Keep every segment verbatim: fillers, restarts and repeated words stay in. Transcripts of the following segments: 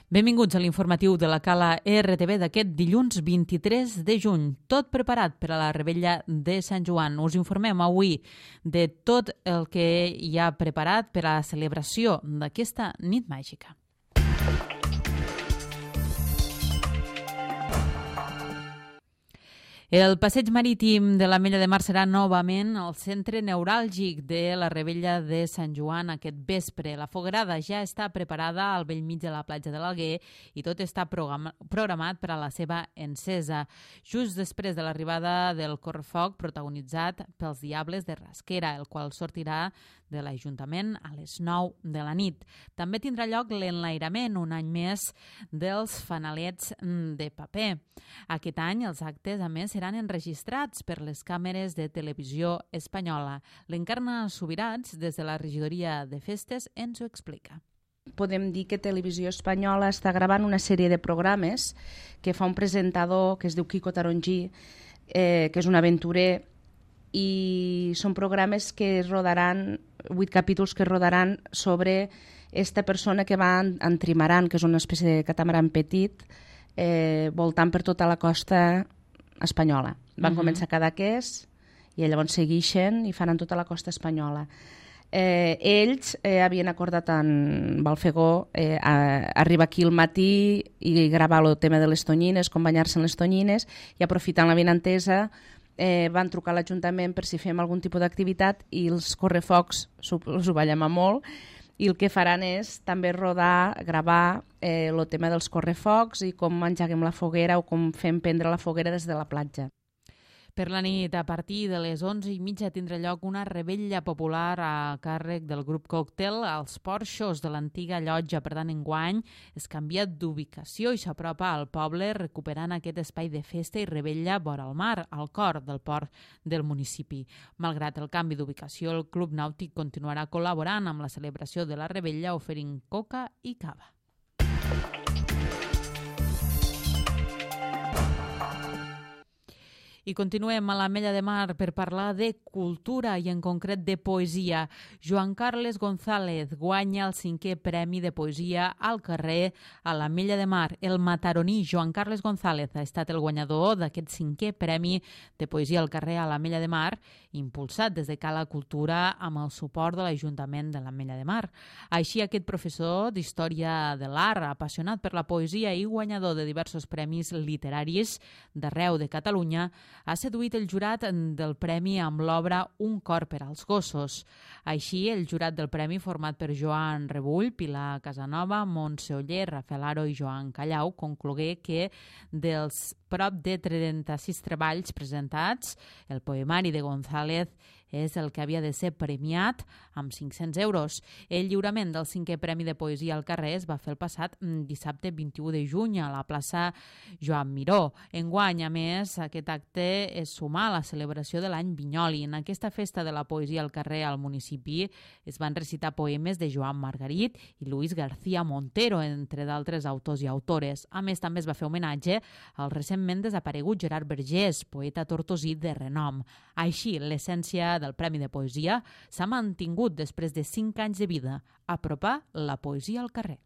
Benvinguts a l'informatiu de la Cala R T V d'aquest dilluns vint-i-tres de juny. Tot preparat per a la revetlla de Sant Joan. Us informem avui de tot el que hi ha preparat per a la celebració d'aquesta nit màgica. El passeig marítim de l'Ametlla de Mar serà novament el centre neuràlgic de la revetlla de Sant Joan aquest vespre. La foguerada ja està preparada al bell mig de la platja de l'Alguer i tot està programat per a la seva encesa, just després de l'arribada del correfoc protagonitzat pels Diables de Rasquera, el qual sortirà de l'Ajuntament a les nou de la nit. També tindrà lloc l'enlairament, un any més, dels fanalets de paper. Aquest any els actes, a més, seran enregistrats per les càmeres de televisió espanyola. L'Encarna Subirats, des de la regidoria de festes, ens ho explica. Podem dir que Televisió Espanyola està gravant una sèrie de programes que fa un presentador que es diu Quico Tarongí, eh, que és un aventurer, i són programes que rodaran, vuit capítols que rodaran sobre esta persona que va en trimaran, que és una espècie de catamaran petit, eh, voltant per tota la costa espanyola. Van uh-huh. començar a Cadaqués i llavors segueixen i faran tota la costa espanyola. Eh, ells eh, havien acordat en Balfegó eh, a, arribar aquí al matí i gravar el tema de les tonyines, com banyar-se en les tonyines, i aprofitant la vinentesa eh, van trucar a l'Ajuntament per si fem algun tipus d'activitat, i els correfocs us ho va llamar molt, i el que faran és també rodar, gravar eh, el tema dels correfocs i com engeguem la foguera o com fem prendre la foguera des de la platja. Per la nit, a partir de les onze i mitja, tindrà lloc una revetlla popular a càrrec del grup Còctel als porxos de l'antiga llotja. Per tant, enguany es canvia d'ubicació i s'apropa al poble, recuperant aquest espai de festa i revetlla vora el mar, al cor del port del municipi. Malgrat el canvi d'ubicació, el Club Nàutic continuarà col·laborant amb la celebració de la revetlla, oferint coca i cava. I continuem a l'Ametlla de Mar per parlar de cultura i en concret de poesia. Joan Carles González guanya el cinquè Premi de Poesia al carrer a l'Ametlla de Mar. El mataroní Joan Carles González ha estat el guanyador d'aquest cinquè Premi de Poesia al carrer a l'Ametlla de Mar, impulsat des de Cala Cultura amb el suport de l'Ajuntament de l'Ametlla de Mar. Així, aquest professor d'Història de l'Art, apassionat per la poesia i guanyador de diversos premis literaris d'arreu de Catalunya, ha seduït el jurat del premi amb l'obra Un cor per als gossos. Així, el jurat del premi, format per Joan Rebull, Pilar Casanova, Montse Oller, Rafael Aro i Joan Callau, conclogué que dels prop de trenta-sis treballs presentats, el poemari de González és el que havia de ser premiat amb cinc-cents euros. El lliurament del cinquè Premi de Poesia al carrer es va fer el passat dissabte vint-i-u de juny a la plaça Joan Miró. Enguany, a més, aquest acte és sumar a la celebració de l'any Vinyoli. En aquesta festa de la poesia al carrer al municipi es van recitar poemes de Joan Margarit i Luis García Montero, entre d'altres autors i autores. A més, també es va fer homenatge al recentment desaparegut Gerard Vergés, poeta tortosí de renom. Així, l'essència del Premi de Poesia s'ha mantingut després de cinc anys de vida, apropar la poesia al carrer.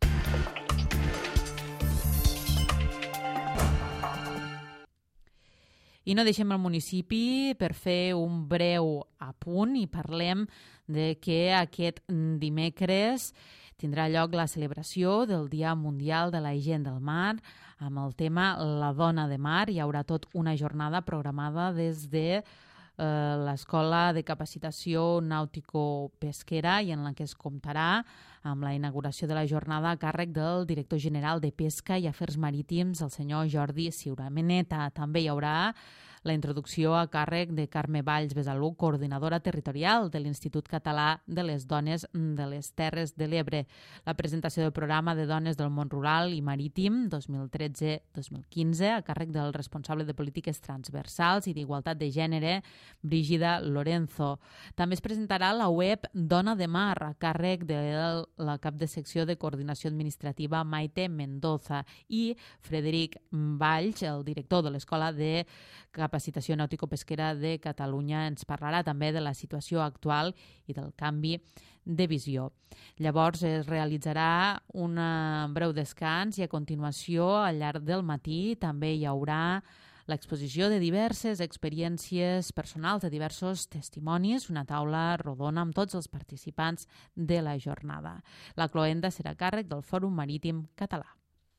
I no deixem el municipi per fer un breu apunt i parlem de que aquest dimecres tindrà lloc la celebració del Dia Mundial de la Gent del Mar amb el tema La Dona de Mar. Hi haurà tot una jornada programada des de l'Escola de Capacitació Nàutico-Pesquera i en la que es comptarà amb la inauguració de la jornada a càrrec del director general de Pesca i Afers Marítims, el senyor Jordi Ciurameneta. També hi haurà la introducció a càrrec de Carme Valls Besalú, coordinadora territorial de l'Institut Català de les Dones de les Terres de l'Ebre. La presentació del programa de Dones del Món Rural i Marítim dos mil tretze dos mil quinze a càrrec del responsable de Polítiques Transversals i d'Igualtat de Gènere, Brígida Lorenzo. També es presentarà la web Dona de Mar a càrrec de la cap de secció de Coordinació Administrativa Maite Mendoza i Frederic Valls, el director de l'Escola de Capacitació Nàutico-Pesquera de Catalunya, ens parlarà també de la situació actual i del canvi de visió. Llavors es realitzarà un breu descans i a continuació, al llarg del matí, també hi haurà l'exposició de diverses experiències personals, de diversos testimonis, una taula rodona amb tots els participants de la jornada. La cloenda serà a càrrec del Fòrum Marítim Català.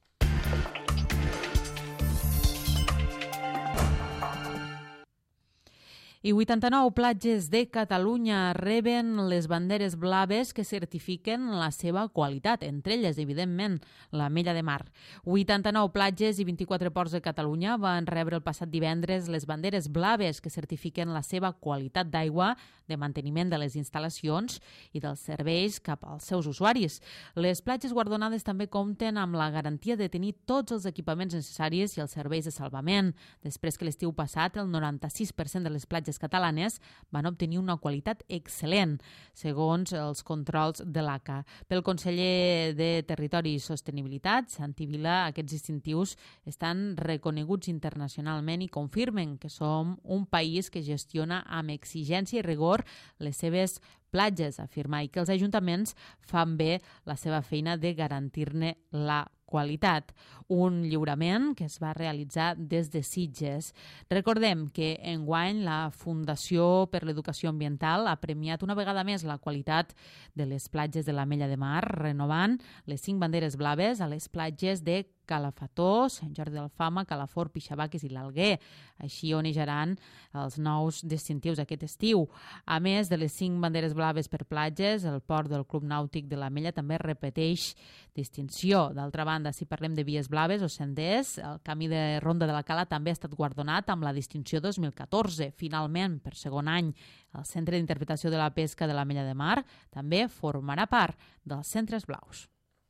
I vuitanta-nou platges de Catalunya reben les banderes blaves que certifiquen la seva qualitat, entre elles, evidentment, l'Ametlla de Mar. vuitanta-nou platges i vint-i-quatre ports de Catalunya van rebre el passat divendres les banderes blaves que certifiquen la seva qualitat d'aigua, de manteniment de les instal·lacions i dels serveis cap als seus usuaris. Les platges guardonades també compten amb la garantia de tenir tots els equipaments necessaris i els serveis de salvament. Després que l'estiu passat, el noranta-sis per cent de les platges catalanes van obtenir una qualitat excel·lent, segons els controls de l'A C A. Pel conseller de Territori i Sostenibilitat, Santi Vila, aquests distintius estan reconeguts internacionalment i confirmen que som un país que gestiona amb exigència i rigor les seves platges, afirmar, i que els ajuntaments fan bé la seva feina de garantir-ne la qualitat. Un lliurament que es va realitzar des de Sitges. Recordem que enguany la Fundació per l'Educació Ambiental ha premiat una vegada més la qualitat de les platges de l'Ametlla de Mar, renovant les cinc banderes blaves a les platges de Calafató, Sant Jordi d'Alfama, Calafort, Pixabaques i l'Alguer. Així onejaran els nous distintius aquest estiu. A més de les cinc banderes blaves per platges, el port del Club Nàutic de l'Ametlla també repeteix distinció. D'altra banda, si parlem de vies blaves o senders, el camí de Ronda de la Cala també ha estat guardonat amb la distinció dos mil catorze. Finalment, per segon any, el Centre d'Interpretació de la Pesca de l'Ametlla de Mar també formarà part dels centres blaus.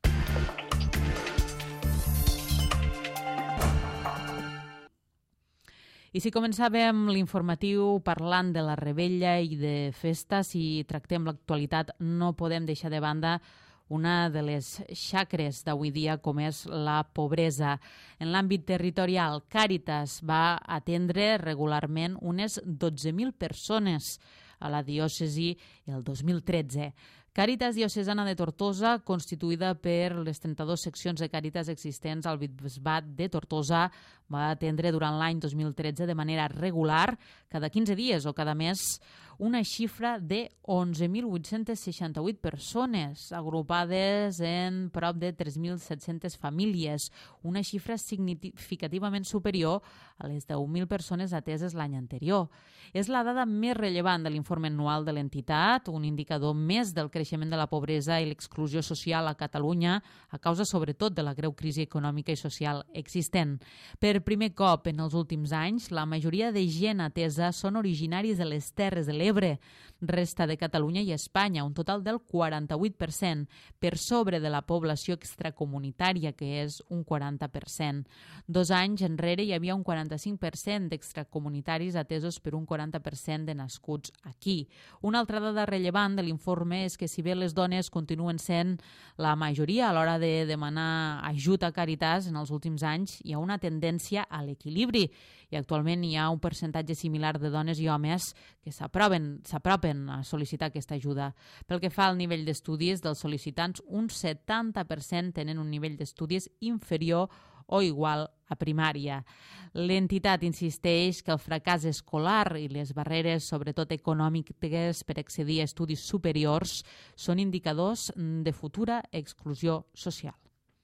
I si començàvem l'informatiu parlant de la Rebella i de festa, si tractem l'actualitat no podem deixar de banda una de les xacres d'avui dia, com és la pobresa. En l'àmbit territorial, Càritas va atendre regularment unes dotze mil persones a la diòcesi el dos mil tretze. Càritas Diocesana de Tortosa, constituïda per les trenta-dues seccions de Càritas existents al Bisbat de Tortosa, va atendre durant l'any dos mil tretze de manera regular, cada quinze dies o cada mes, una xifra de onze mil vuit-cents seixanta-vuit persones, agrupades en prop de tres mil set-centes famílies, una xifra significativament superior a les deu mil persones ateses l'any anterior. És la dada més rellevant de l'informe anual de l'entitat, un indicador més del creixement de la pobresa i l'exclusió social a Catalunya, a causa sobretot de la greu crisi econòmica i social existent. Per primer cop en els últims anys, la majoria de gent atesa són originaris de les Terres de l'Ebre, resta de Catalunya i Espanya, un total del quaranta-vuit per cent, per sobre de la població extracomunitària, que és un quaranta per cent. Dos anys enrere hi havia un quaranta-cinc per cent d'extracomunitaris atesos per un quaranta per cent de nascuts aquí. Una altra dada rellevant de l'informe és que si bé les dones continuen sent la majoria a l'hora de demanar ajut a Càritas, en els últims anys hi ha una tendència a l'equilibri i actualment hi ha un percentatge similar de dones i homes que s'aproven s'apropen a sol·licitar aquesta ajuda. Pel que fa al nivell d'estudis dels sol·licitants, un setanta per cent tenen un nivell d'estudis inferior o igual a primària. L'entitat insisteix que el fracàs escolar i les barreres, sobretot econòmiques, per accedir a estudis superiors són indicadors de futura exclusió social.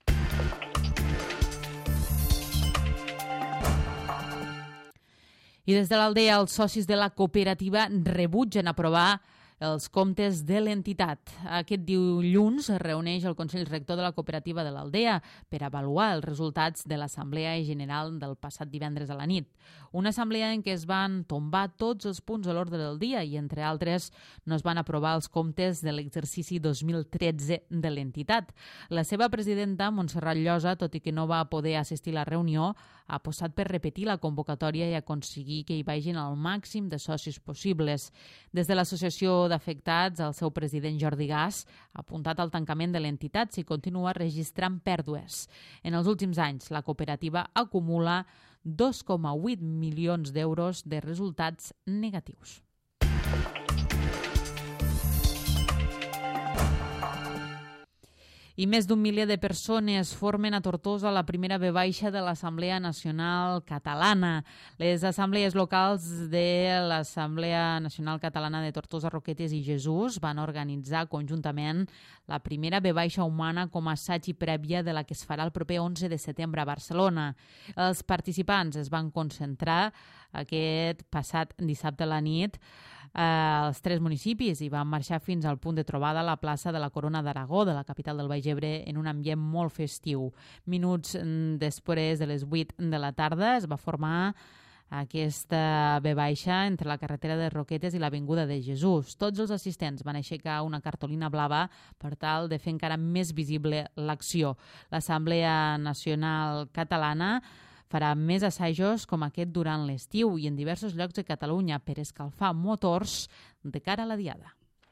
I des de l'Aldea, els socis de la cooperativa rebutgen aprovar els comptes de l'entitat. Aquest dilluns es reuneix el Consell Rector de la Cooperativa de l'Aldea per avaluar els resultats de l'Assemblea General del passat divendres a la nit. Una assemblea en què es van tombar tots els punts a l'ordre del dia i, entre altres, no es van aprovar els comptes de l'exercici dos mil tretze de l'entitat. La seva presidenta, Montserrat Llosa, tot i que no va poder assistir a la reunió, ha apostat per repetir la convocatòria i aconseguir que hi vagin el màxim de socis possibles. Des de l'Associació d'Afectats, el seu president Jordi Gas ha apuntat al tancament de l'entitat si continua registrant pèrdues. En els últims anys, la cooperativa acumula dos coma vuit milions d'euros de resultats negatius. I més d'un miler de persones formen a Tortosa la primera ve baixa de l'Assemblea Nacional Catalana. Les assemblees locals de l'Assemblea Nacional Catalana de Tortosa, Roquetes i Jesús van organitzar conjuntament la primera ve baixa humana com a assaig i prèvia de la que es farà el proper onze de setembre a Barcelona. Els participants es van concentrar aquest passat dissabte a la nit als tres municipis i van marxar fins al punt de trobada a la plaça de la Corona d'Aragó, de la capital del Baix Ebre, en un ambient molt festiu. Minuts després de les vuit de la tarda es va formar aquesta ve baixa entre la carretera de Roquetes i l'Avinguda de Jesús. Tots els assistents van aixecar una cartolina blava per tal de fer encara més visible l'acció. L'Assemblea Nacional Catalana farà més assajos com aquest durant l'estiu i en diversos llocs de Catalunya per escalfar motors de cara a la diada.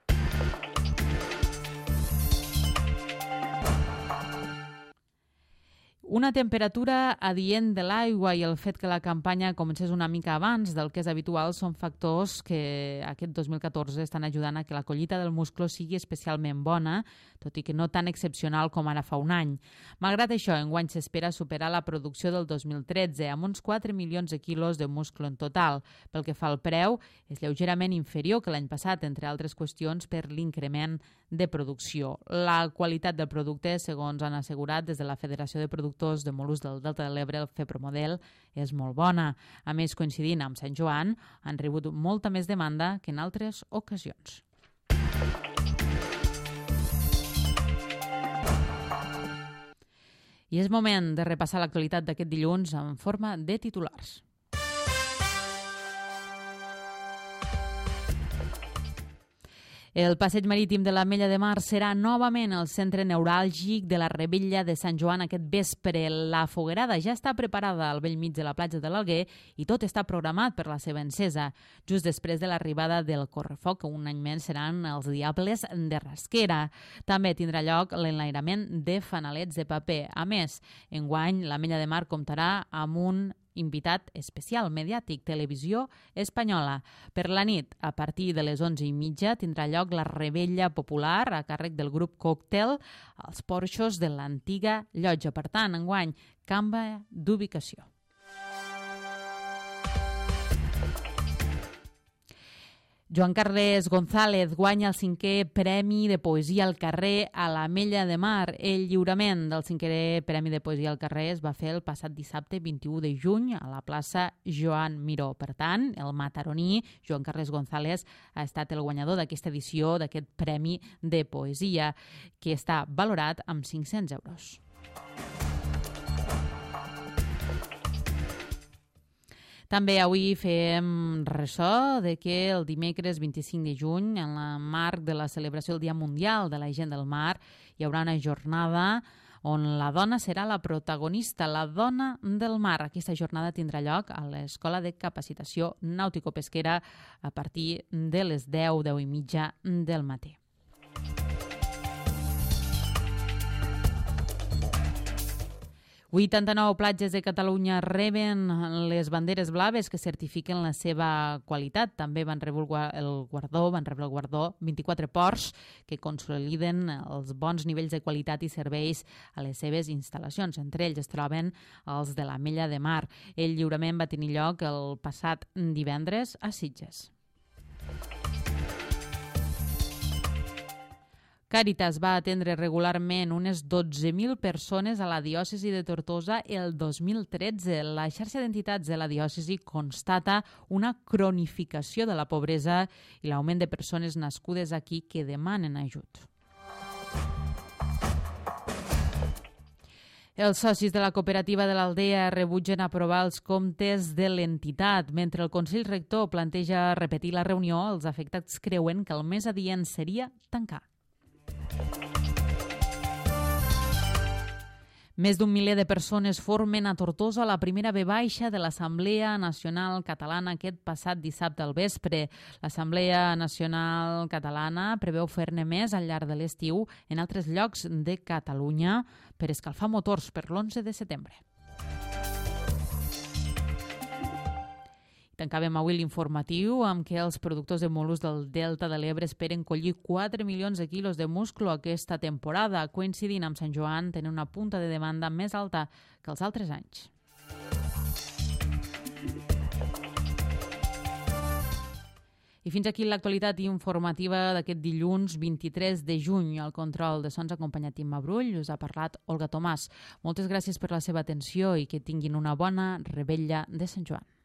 Una temperatura adient de l'aigua i el fet que la campanya comencés una mica abans del que és habitual són factors que aquest dos mil catorze estan ajudant a que la collita del musclo sigui especialment bona, tot i que no tan excepcional com ara fa un any. Malgrat això, enguany s'espera superar la producció del dos mil tretze amb uns quatre milions de quilos de musclo en total. Pel que fa al preu, és lleugerament inferior que l'any passat, entre altres qüestions per l'increment de producció. La qualitat del producte, segons han assegurat des de la Federació de Productors de Mol·luscs del Delta de l'Ebre, el FEPROMODEL, és molt bona. A més, coincidint amb Sant Joan, han rebut molta més demanda que en altres ocasions. I és moment de repassar l'actualitat d'aquest dilluns en forma de titulars. El passeig marítim de l'Ametlla de Mar serà novament el centre neuràlgic de la Revetlla de Sant Joan aquest vespre. La foguerada ja està preparada al bell mig de la platja de l'Alguer i tot està programat per la seva encesa. Just després de l'arribada del correfoc, que un any més seran els Diables de Rasquera. També tindrà lloc l'enlairament de fanalets de paper. A més, enguany l'Ametlla de Mar comptarà amb un invitat especial mediàtic, Televisió Espanyola. Per la nit, a partir de les onze i mitja, tindrà lloc la Revetlla Popular a càrrec del grup Còctel als porxos de l'antiga llotja. Per tant, enguany, canvi d'ubicació. Joan Carles González guanya el cinquè Premi de Poesia al Carrer a l'Ametlla de Mar. El lliurament del cinquè Premi de Poesia al Carrer es va fer el passat dissabte vint-i-u de juny a la plaça Joan Miró. Per tant, el mataroní Joan Carles González ha estat el guanyador d'aquesta edició d'aquest Premi de Poesia, que està valorat amb cinc-cents euros. També avui fem ressò de que el dimecres vint-i-cinc de juny, en el marc de la celebració del Dia Mundial de la Gent del Mar, hi haurà una jornada on la dona serà la protagonista, la dona del mar. Aquesta jornada tindrà lloc a l'Escola de Capacitació Nàutico-Pesquera a partir de les deu, deu i mitja del matí. vuitanta-nou platges de Catalunya reben les banderes blaves que certifiquen la seva qualitat. També van rebre el guardó, van rebre el guardó vint-i-quatre ports que consoliden els bons nivells de qualitat i serveis a les seves instal·lacions. Entre ells es troben els de l'Ametlla de Mar. El lliurament va tenir lloc el passat divendres a Sitges. Càritas va atendre regularment unes dotze mil persones a la diòcesi de Tortosa el dos mil tretze. La xarxa d'entitats de la diòcesi constata una cronificació de la pobresa i l'augment de persones nascudes aquí que demanen ajut. Els socis de la cooperativa de l'Aldea rebutgen aprovar els comptes de l'entitat. Mentre el Consell Rector planteja repetir la reunió, els afectats creuen que el més adient seria tancar. Més d'un miler de persones formen a Tortosa la primera ve baixa de l'Assemblea Nacional Catalana aquest passat dissabte al vespre. L'Assemblea Nacional Catalana preveu fer-ne més al llarg de l'estiu en altres llocs de Catalunya per escalfar motors per l'onze de setembre. Tancàvem avui l'informatiu amb que els productors de mol·luscs del Delta de l'Ebre esperen collir quatre milions de quilos de musclo aquesta temporada, coincidint amb Sant Joan, tenen una punta de demanda més alta que els altres anys. I fins aquí l'actualitat informativa d'aquest dilluns vint-i-tres de juny. Al control de sons acompanyat Imma Brull, us ha parlat Olga Tomàs. Moltes gràcies per la seva atenció i que tinguin una bona revetlla de Sant Joan.